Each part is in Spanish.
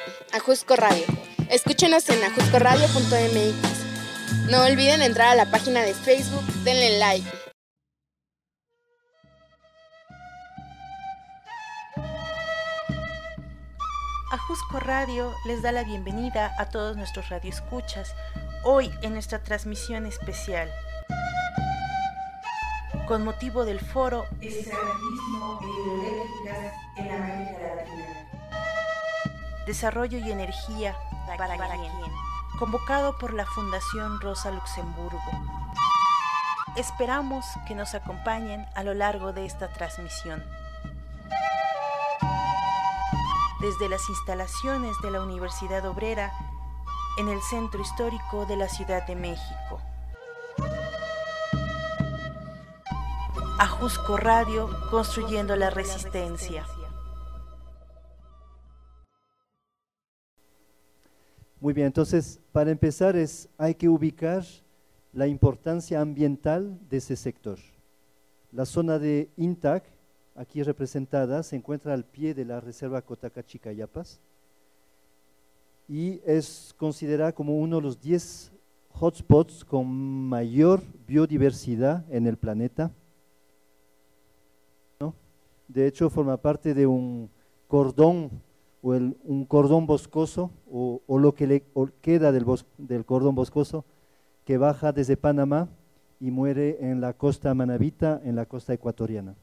Ajusco Radio. Escúchenos en ajuscoradio.mx. No olviden entrar a la página de Facebook, denle like. Ajusco Radio les da la bienvenida a todos nuestros radioescuchas hoy en nuestra transmisión especial con motivo del foro Esclavismo e Hidroeléctricas en América Latina. Desarrollo y energía para quién, convocado por la Fundación Rosa Luxemburgo. Esperamos que nos acompañen a lo largo de esta transmisión. Desde las instalaciones de la Universidad Obrera en el centro histórico de la Ciudad de México. Ajusco Radio, construyendo la resistencia. Muy bien, entonces para empezar hay que ubicar la importancia ambiental de ese sector. La zona de Intac, aquí representada, se encuentra al pie de la reserva Cotacachi-Cayapas y es considerada como uno de los 10 hotspots con mayor biodiversidad en el planeta, ¿no? De hecho, forma parte de un cordón un cordón boscoso o lo que queda del cordón boscoso que baja desde Panamá y muere en la costa manabita, en la costa ecuatoriana.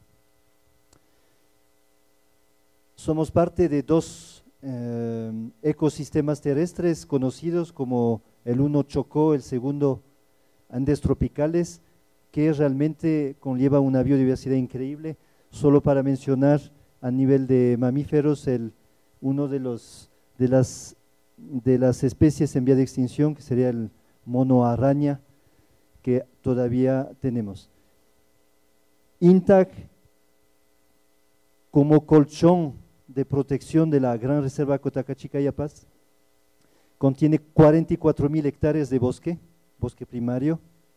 Somos parte de dos ecosistemas terrestres conocidos como el uno Chocó, el segundo Andes tropicales, que realmente conlleva una biodiversidad increíble. Solo para mencionar a nivel de mamíferos, uno de las especies en vía de extinción, que sería el mono araña, que todavía tenemos. Intac, como colchón de protección de la Gran Reserva Cotacachi-Cayapas, contiene 44,000 hectáreas de bosque primario,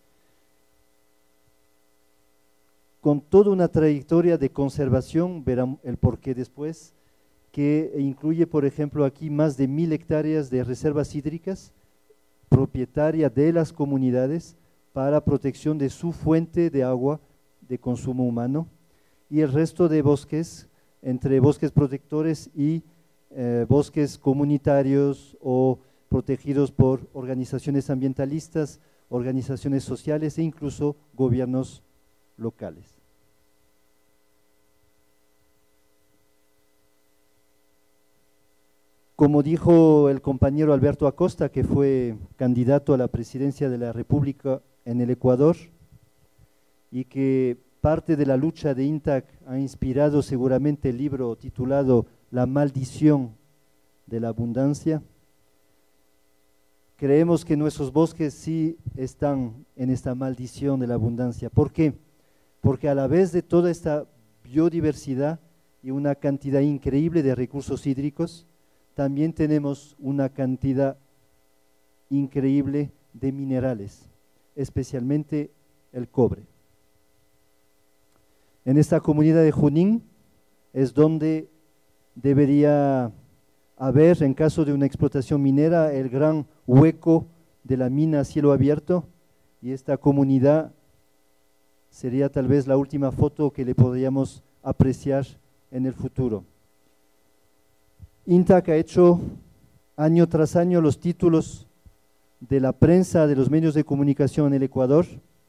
con toda una trayectoria de conservación, verán el porqué después, que incluye, por ejemplo, aquí más de 1,000 hectáreas de reservas hídricas, propietaria de las comunidades para protección de su fuente de agua de consumo humano, y el resto de bosques, entre bosques protectores y bosques comunitarios o protegidos por organizaciones ambientalistas, organizaciones sociales e incluso gobiernos locales. Como dijo el compañero Alberto Acosta, que fue candidato a la presidencia de la República en el Ecuador y que parte de la lucha de Intac ha inspirado seguramente el libro titulado La maldición de la abundancia, creemos que nuestros bosques sí están en esta maldición de la abundancia. ¿Por qué? Porque a la vez de toda esta biodiversidad y una cantidad increíble de recursos hídricos, también tenemos una cantidad increíble de minerales, especialmente el cobre. En esta comunidad de Junín es donde debería haber, en caso de una explotación minera, el gran hueco de la mina a cielo abierto, y esta comunidad sería tal vez la última foto que le podríamos apreciar en el futuro. Intac ha hecho año tras año los títulos de la prensa, de los medios de comunicación en el Ecuador.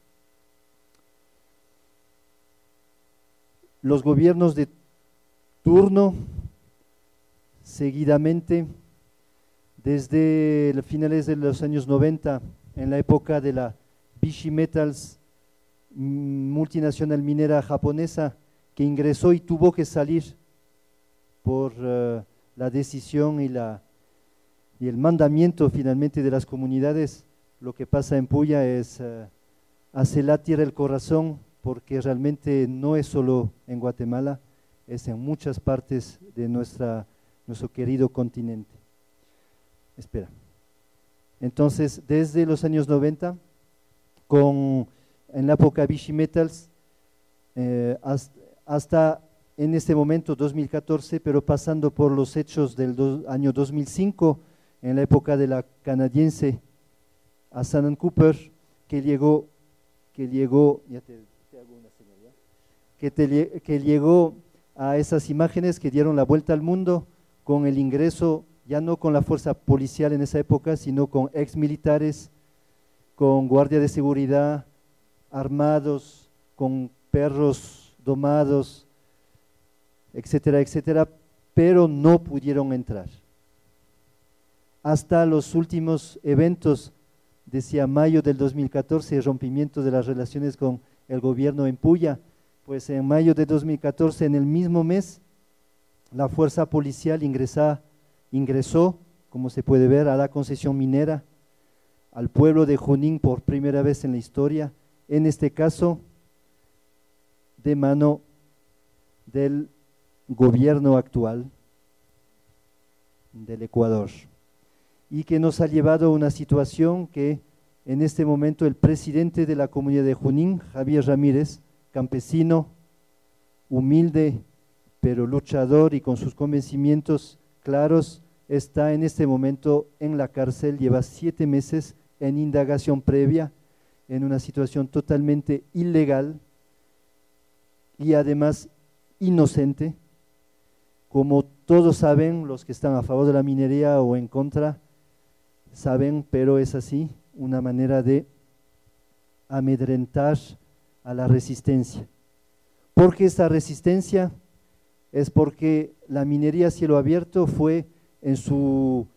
Los gobiernos de turno, seguidamente, desde los finales de los años 90, en la época de la Bishi Metals, multinacional minera japonesa, que ingresó y tuvo que salir por la decisión y el mandamiento finalmente de las comunidades. Lo que pasa en Puya hace latir el corazón, porque realmente no es solo en Guatemala, es en muchas partes de nuestro querido continente. Espera. Entonces, desde los años 90, en la época Bishi Metals, hasta en este momento 2014, pero pasando por los hechos del año 2005, en la época de la canadiense a Shannon Cooper, que llegó, ya te hago una señal, ¿ya? Que llegó a esas imágenes que dieron la vuelta al mundo con el ingreso, ya no con la fuerza policial en esa época, sino con ex militares, con guardia de seguridad, armados, con perros domados, etcétera, etcétera, pero no pudieron entrar. Hasta los últimos eventos, decía mayo del 2014, rompimiento de las relaciones con el gobierno en Puya, pues en mayo de 2014, en el mismo mes, la fuerza policial ingresó, como se puede ver, a la concesión minera, al pueblo de Junín por primera vez en la historia, en este caso de mano del gobierno actual del Ecuador, y que nos ha llevado a una situación que en este momento el presidente de la comunidad de Junín, Javier Ramírez, campesino, humilde, pero luchador y con sus convencimientos claros, está en este momento en la cárcel, lleva 7 meses en indagación previa, en una situación totalmente ilegal y además inocente. Como todos saben, los que están a favor de la minería o en contra, saben, pero es así, una manera de amedrentar a la resistencia. ¿Por qué esta resistencia? Es porque la minería a cielo abierto fue en su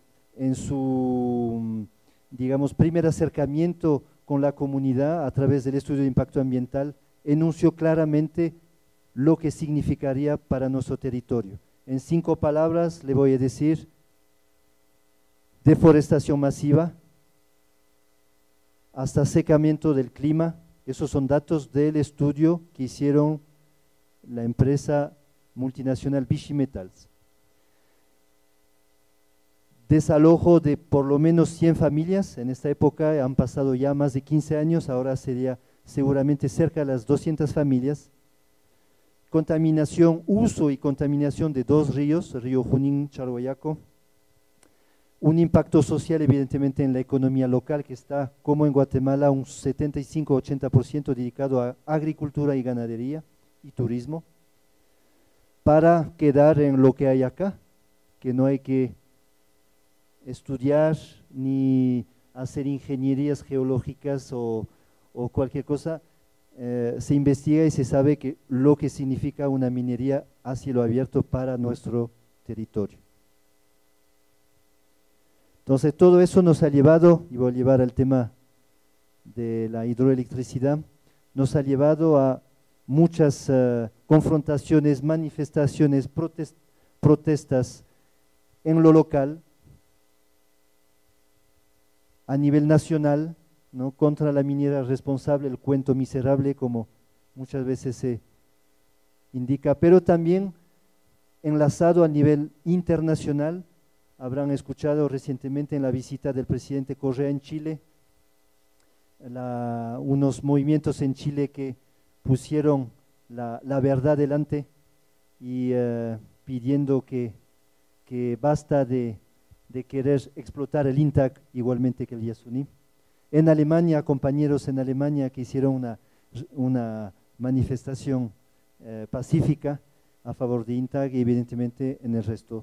digamos, primer acercamiento con la comunidad a través del estudio de impacto ambiental, enunció claramente lo que significaría para nuestro territorio. En 5 palabras le voy a decir: deforestación masiva, hasta secamiento del clima. Esos son datos del estudio que hicieron la empresa multinacional Vichy Metals. Desalojo de por lo menos 100 familias, en esta época han pasado ya más de 15 años, ahora sería seguramente cerca de las 200 familias. Contaminación, uso y contaminación de 2 ríos, el río Junín, Charhuayaco. Un impacto social evidentemente en la economía local, que está como en Guatemala un 75-80% dedicado a agricultura y ganadería y turismo, para quedar en lo que hay acá, que no hay que estudiar ni hacer ingenierías geológicas o cualquier cosa. Se investiga y se sabe que lo que significa una minería a cielo abierto para nuestro territorio. Entonces todo eso nos ha llevado, y voy a llevar al tema de la hidroelectricidad, nos ha llevado a muchas confrontaciones, manifestaciones, protestas en lo local, a nivel nacional, ¿no?, contra la minera responsable, el cuento miserable, como muchas veces se indica, pero también enlazado a nivel internacional. Habrán escuchado recientemente en la visita del presidente Correa en Chile, unos movimientos en Chile que pusieron la verdad delante y pidiendo que basta de querer explotar el INTAC igualmente que el Yasuní. En Alemania, compañeros en Alemania que hicieron una manifestación pacífica a favor de INTAC, y evidentemente en el resto.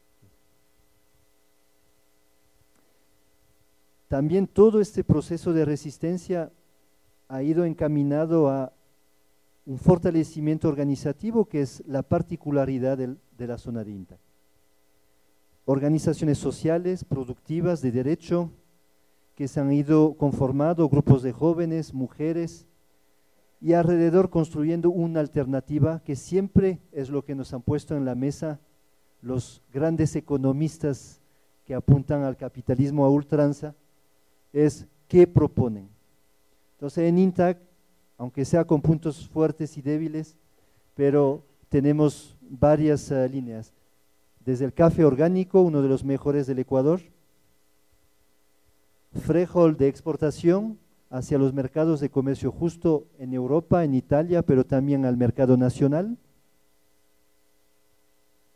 También todo este proceso de resistencia ha ido encaminado a un fortalecimiento organizativo, que es la particularidad de la zona de INTAC. Organizaciones sociales, productivas, de derecho, que se han ido conformando, grupos de jóvenes, mujeres, y alrededor construyendo una alternativa que siempre es lo que nos han puesto en la mesa los grandes economistas que apuntan al capitalismo a ultranza, es qué proponen. Entonces en INTAC, aunque sea con puntos fuertes y débiles, pero tenemos varias líneas, desde el café orgánico, uno de los mejores del Ecuador, frijol de exportación hacia los mercados de comercio justo en Europa, en Italia, pero también al mercado nacional,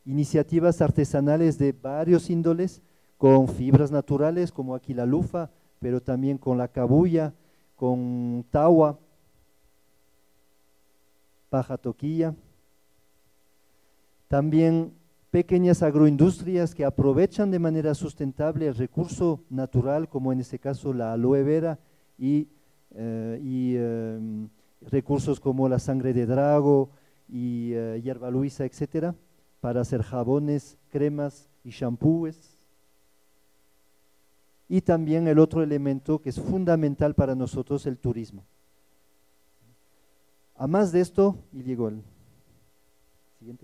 iniciativas artesanales de varios índoles, con fibras naturales como aquí la lufa, pero también con la cabuya, con tawa, paja toquilla. También pequeñas agroindustrias que aprovechan de manera sustentable el recurso natural, como en este caso la aloe vera y recursos como la sangre de drago y hierba luisa, etcétera, para hacer jabones, cremas y shampoos. Y también el otro elemento que es fundamental para nosotros, el turismo. A más de esto, y llegó el siguiente,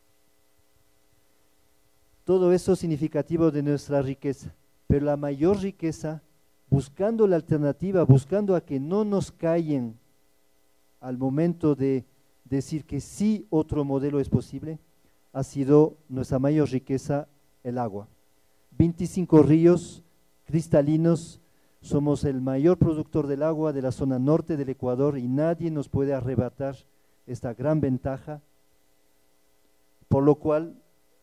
todo eso es significativo de nuestra riqueza, pero la mayor riqueza, buscando la alternativa, buscando a que no nos callen al momento de decir que sí otro modelo es posible, ha sido nuestra mayor riqueza, el agua. 25 ríos cristalinos, somos el mayor productor del agua de la zona norte del Ecuador y nadie nos puede arrebatar esta gran ventaja, por lo cual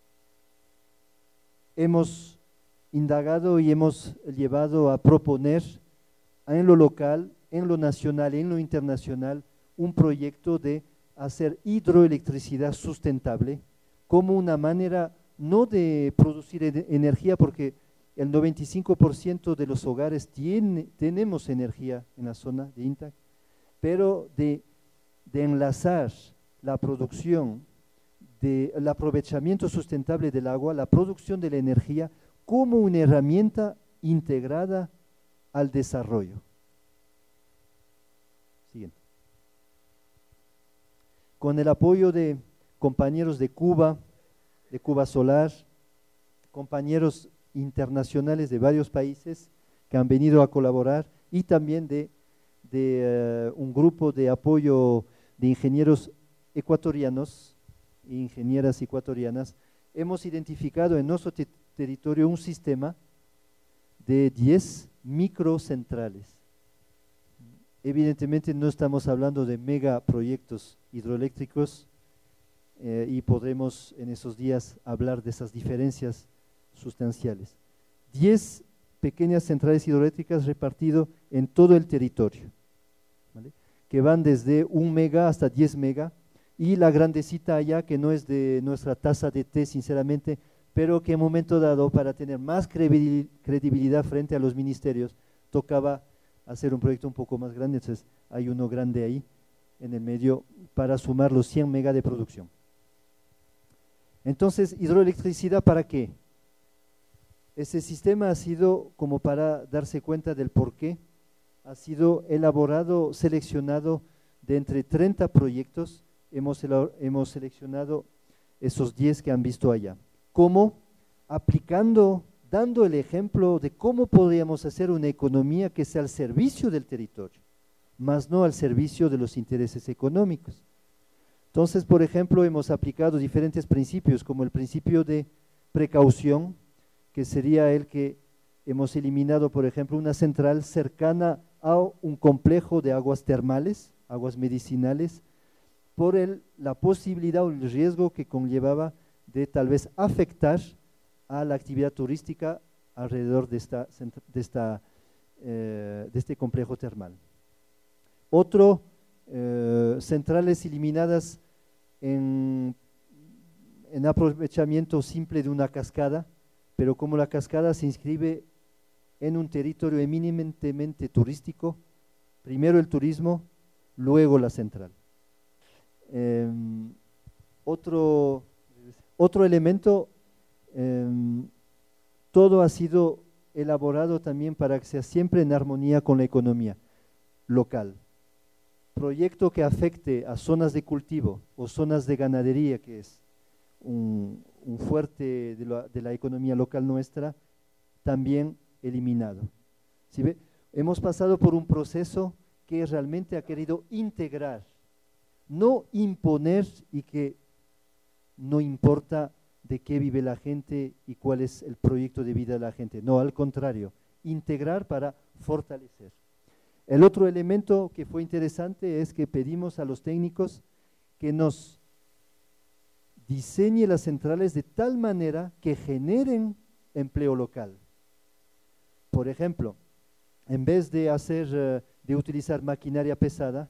hemos indagado y hemos llevado a proponer en lo local, en lo nacional, en lo internacional, un proyecto de hacer hidroelectricidad sustentable como una manera no de producir energía, porque el 95% de los hogares tenemos energía en la zona de INTAC, pero de enlazar la producción, el aprovechamiento sustentable del agua, la producción de la energía como una herramienta integrada al desarrollo. Siguiente. Con el apoyo de compañeros de Cuba Solar, compañeros internacionales de varios países que han venido a colaborar y también de un grupo de apoyo de ingenieros ecuatorianos e ingenieras ecuatorianas, hemos identificado en nuestro territorio un sistema de 10 microcentrales. Evidentemente no estamos hablando de megaproyectos hidroeléctricos y podremos en esos días hablar de esas diferencias sustanciales. 10 pequeñas centrales hidroeléctricas repartidas en todo el territorio, ¿vale? Que van desde 1 mega hasta 10 mega, y la grandecita allá, que no es de nuestra taza de té, sinceramente, pero que en un momento dado, para tener más credibilidad frente a los ministerios, tocaba hacer un proyecto un poco más grande. Entonces hay uno grande ahí en el medio para sumar los 100 mega de producción. Entonces, hidroelectricidad, ¿para qué? Ese sistema ha sido, como para darse cuenta del por qué, ha sido elaborado, seleccionado de entre 30 proyectos. Hemos seleccionado esos 10 que han visto allá. ¿Cómo? Aplicando, dando el ejemplo de cómo podríamos hacer una economía que sea al servicio del territorio, más no al servicio de los intereses económicos. Entonces, por ejemplo, hemos aplicado diferentes principios, como el principio de precaución, que sería el que hemos eliminado, por ejemplo, una central cercana a un complejo de aguas termales, aguas medicinales, por la posibilidad o el riesgo que conllevaba de tal vez afectar a la actividad turística alrededor de este complejo termal. Otro, centrales eliminadas en aprovechamiento simple de una cascada, pero como la cascada se inscribe en un territorio eminentemente turístico, primero el turismo, luego la central. Otro elemento, todo ha sido elaborado también para que sea siempre en armonía con la economía local. Proyecto que afecte a zonas de cultivo o zonas de ganadería, que es un fuerte de la economía local nuestra, también eliminado. ¿Sí ve? Hemos pasado por un proceso que realmente ha querido integrar, no imponer, y que no importa de qué vive la gente y cuál es el proyecto de vida de la gente. No, al contrario, integrar para fortalecer. El otro elemento que fue interesante es que pedimos a los técnicos que nos diseñe las centrales de tal manera que generen empleo local. Por ejemplo, en vez de utilizar maquinaria pesada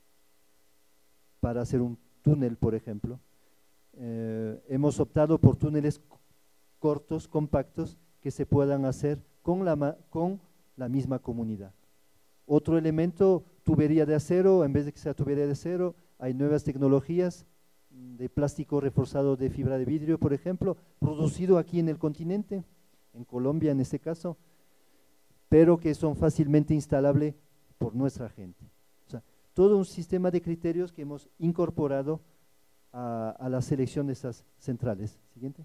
para hacer un túnel, por ejemplo, hemos optado por túneles cortos, compactos, que se puedan hacer con la misma comunidad. Otro elemento, tubería de acero. En vez de que sea tubería de acero, hay nuevas tecnologías de plástico reforzado de fibra de vidrio, por ejemplo, producido aquí en el continente, en Colombia en este caso, pero que son fácilmente instalables por nuestra gente. O sea, todo un sistema de criterios que hemos incorporado a la selección de estas centrales. Siguiente.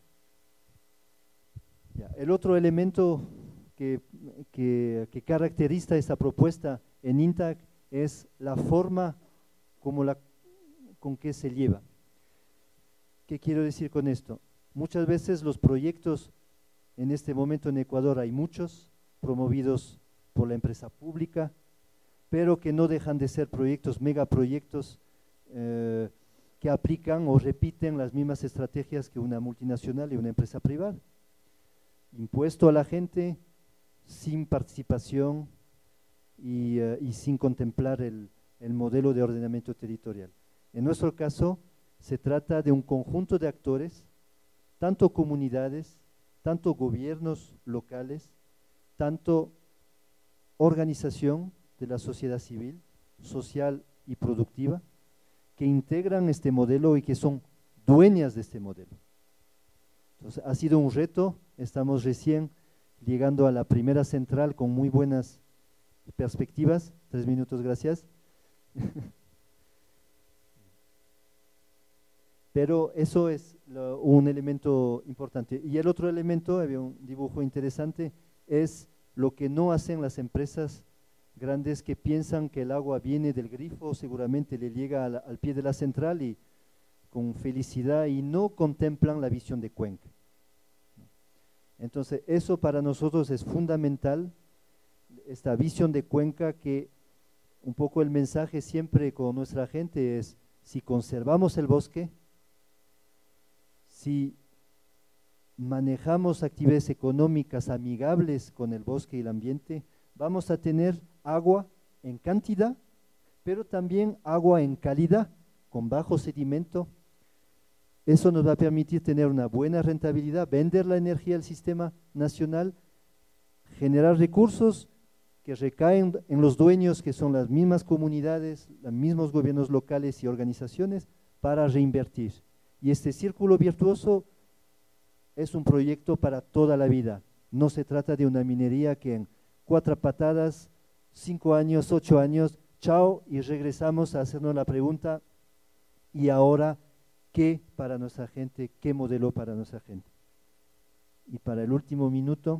Ya, el otro elemento que caracteriza esta propuesta en INTAC es la forma con que se lleva. ¿Qué quiero decir con esto? Muchas veces los proyectos, en este momento en Ecuador hay muchos, promovidos por la empresa pública, pero que no dejan de ser proyectos, megaproyectos, que aplican o repiten las mismas estrategias que una multinacional y una empresa privada. Impuesto a la gente, sin participación y sin contemplar el modelo de ordenamiento territorial. En nuestro caso, se trata de un conjunto de actores, tanto comunidades, tanto gobiernos locales, tanto organización de la sociedad civil, social y productiva, que integran este modelo y que son dueñas de este modelo. Entonces, ha sido un reto. Estamos recién llegando a la primera central con muy buenas perspectivas. 3 minutos, gracias. Pero eso es un elemento importante. Y el otro elemento, había un dibujo interesante, es lo que no hacen las empresas grandes, que piensan que el agua viene del grifo, seguramente le llega al pie de la central y con felicidad, y no contemplan la visión de cuenca. Entonces, eso para nosotros es fundamental, esta visión de cuenca, que un poco el mensaje siempre con nuestra gente es: si conservamos el bosque, si manejamos actividades económicas amigables con el bosque y el ambiente, vamos a tener agua en cantidad, pero también agua en calidad, con bajo sedimento. Eso nos va a permitir tener una buena rentabilidad, vender la energía al sistema nacional, generar recursos que recaen en los dueños, que son las mismas comunidades, los mismos gobiernos locales y organizaciones, para reinvertir. Y este círculo virtuoso es un proyecto para toda la vida. No se trata de una minería que en 4 patadas, 5 años, 8 años, chao, y regresamos a hacernos la pregunta: ¿y ahora qué para nuestra gente? ¿Qué modelo para nuestra gente? Y para el último minuto,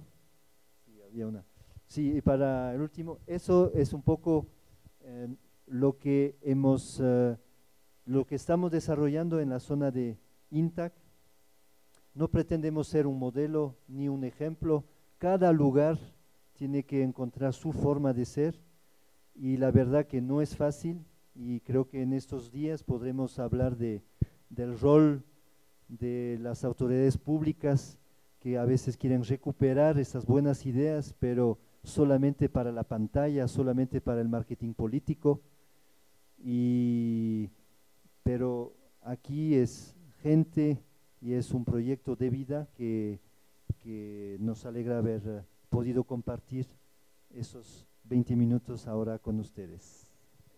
y para el último, eso es un poco lo que estamos desarrollando en la zona de INTAC. No pretendemos ser un modelo ni un ejemplo. Cada lugar tiene que encontrar su forma de ser, y la verdad que no es fácil, y creo que en estos días podremos hablar del rol de las autoridades públicas, que a veces quieren recuperar estas buenas ideas, pero solamente para la pantalla, solamente para el marketing político. Pero aquí es gente y es un proyecto de vida que nos alegra haber podido compartir esos 20 minutos ahora con ustedes.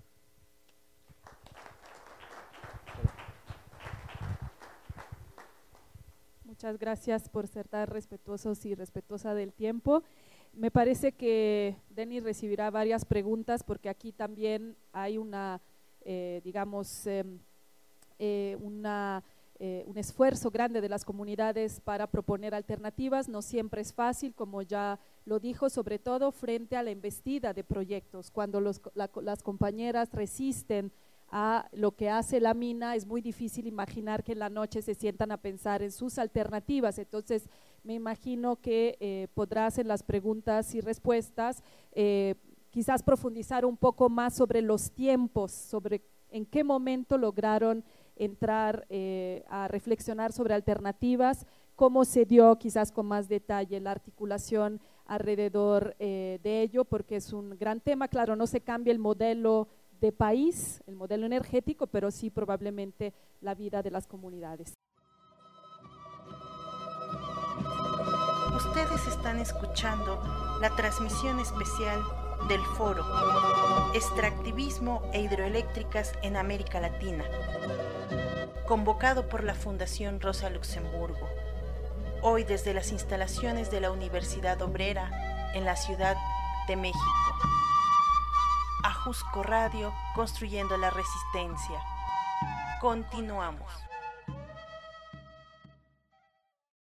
Muchas gracias por ser tan respetuosos y respetuosa del tiempo. Me parece que Denny recibirá varias preguntas, porque aquí también hay un esfuerzo grande de las comunidades para proponer alternativas. No siempre es fácil, como ya lo dijo, sobre todo frente a la embestida de proyectos. Cuando las compañeras resisten a lo que hace la mina, es muy difícil imaginar que en la noche se sientan a pensar en sus alternativas. Entonces, me imagino que podrás en las preguntas y respuestas quizás profundizar un poco más sobre los tiempos, sobre en qué momento lograron entrar a reflexionar sobre alternativas, cómo se dio quizás con más detalle la articulación alrededor de ello, porque es un gran tema. Claro, no se cambia el modelo de país, el modelo energético, pero sí probablemente la vida de las comunidades. Ustedes están escuchando la transmisión especial del foro Extractivismo e Hidroeléctricas en América Latina, convocado por la Fundación Rosa Luxemburgo, hoy desde las instalaciones de la Universidad Obrera en la Ciudad de México. Ajusco Radio, construyendo la resistencia. Continuamos.